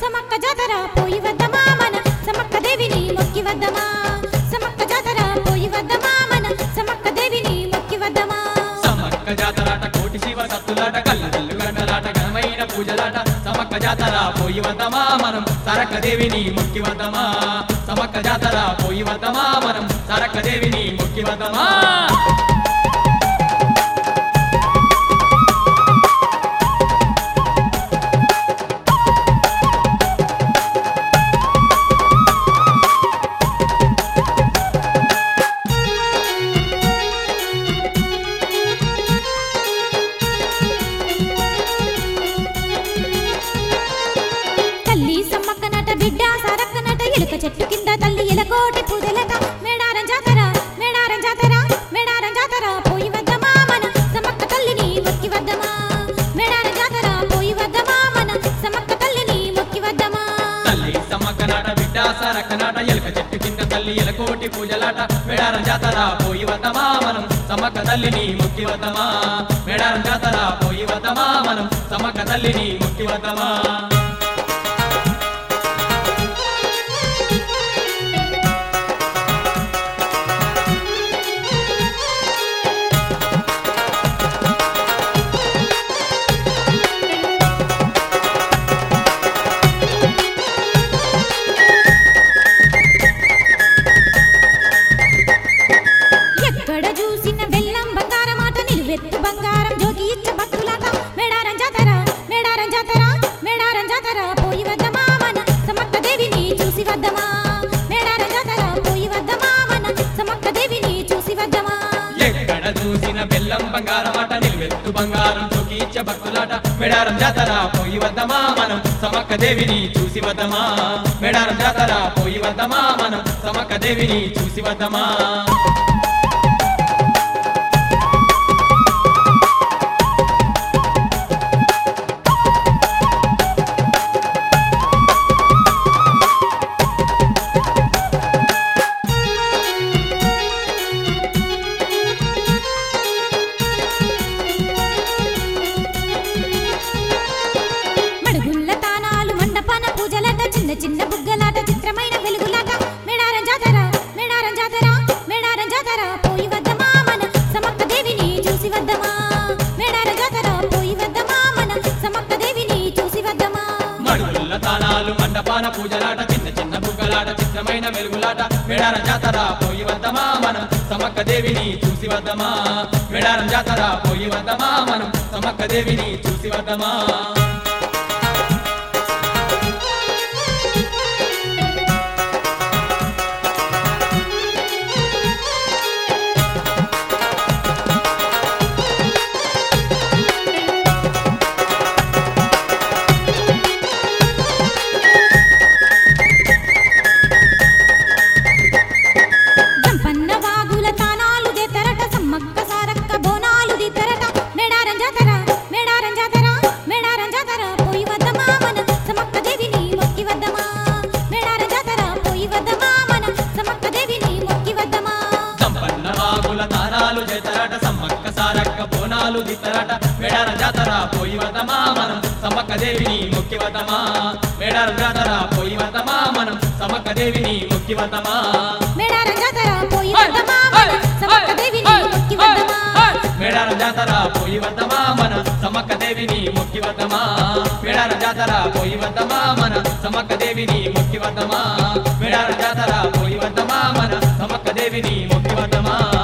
సమక్క జాతర పోయి వద్దమా మన సమక్క దేవిని మొక్కి వద్దమా సమక్క జాతర పోయి వద్దమా మన సమక్క దేవిని మొక్కి వద్దమా సమక్క జాతరాట కోటి శివ సత్తులాట కళ్ళ గంటలాట ఘనమైన పూజలాట సమక్క జాతర పోయి వద్దమా మనం సరక్క దేవిని మొక్కి వద్దమా సమక్క జాతర పోయి వద్దమా మనం సరక్క దేవిని మొక్కి వద్దమా చెట్టు కింద తల్లి ఎలకోటి పూజలట మేడారం జాతర మేడారం జాతర మేడారం జాతర పోయి వద్దమా మన సమక్క తల్లిని మొక్కి వద్దమా మేడారం జాతర పోయి వద్దమా మన సమక్క తల్లిని మొక్కి వద్దమా తల్లి సమక్క నాట బిడ్డ సరక్క నాట ఎలక చెట్టు కింద తల్లి ఎలకోటి పూజలాట మేడారం జాతర పోయి వద్దమా మనం సమక్క తల్లిని మొక్కి వద్దమా మేడారం జాతర పోయి వద్దమా మనం సమక్క తల్లిని మొక్కి వద్దమా బంగారం జోగి ఇచ్చ భక్తులాట మేడారం జాతర మేడారం జాతర మేడారం జాతర పోయి వద్దమా మన సమక్క దేవిని చూసి వద్దమా మేడారం జాతర పోయి వద్దమా మన సమక్క దేవిని చూసి వద్దమా ఎక్కడ చూసిన బెల్లం బంగారం ఆట నిలువెత్తు బంగారం జోగి ఇచ్చ భక్తులాట మేడారం జాతర పోయి వద్దమా మనం సమక్క దేవిని చూసి వద్దమా మేడారం జాతర పోయి వద్దమా మనం సమక్క దేవిని చూసి వద్దమా చిన్న బుగ్గలాట చిత్రమైన వెలుగులాట మేడారం జాతర మేడారం జాతర మేడారం జాతర పోయి వద్దమా మన సమక్క దేవిని చూసి వద్దమా మేడారం జాతర పోయి వద్దమా మన సమక్క దేవిని చూసి వద్దమా మడుగుల్ల తానాలు మండపాన పూజలాట చిన్న బుగ్గలాట చిత్రమైన వెలుగులాట మేడారం జాతర పోయి వద్దమా మనం సమక్క దేవిని చూసి వద్దమా మేడారం జాతర పోయి వద్దమా మనం సమక్క దేవిని చూసి వద్దమా మేడారం జాతర పోయి వద్దమా మనం సమక్క దేవిని మొక్కి వద్దమా మేడారం జాతర పోయి వద్దమా మనం సమక్క దేవిని మొక్కి వద్దమా మేడారం జాతర పోయి వద్దమా మన సమక్క దేవిని మొక్కి వద్దమా మేడారం జాతర పోయి వద్దమా మన సమక్క దేవిని మొక్కి వద్దమా మేడారం జాతర పోయి వద్దమా మన సమక్క దేవిని మొక్కి వద్దమా మేడారం జాతర పోయి వద్దమా మన సమక్క దేవిని మొక్కి వద్దమా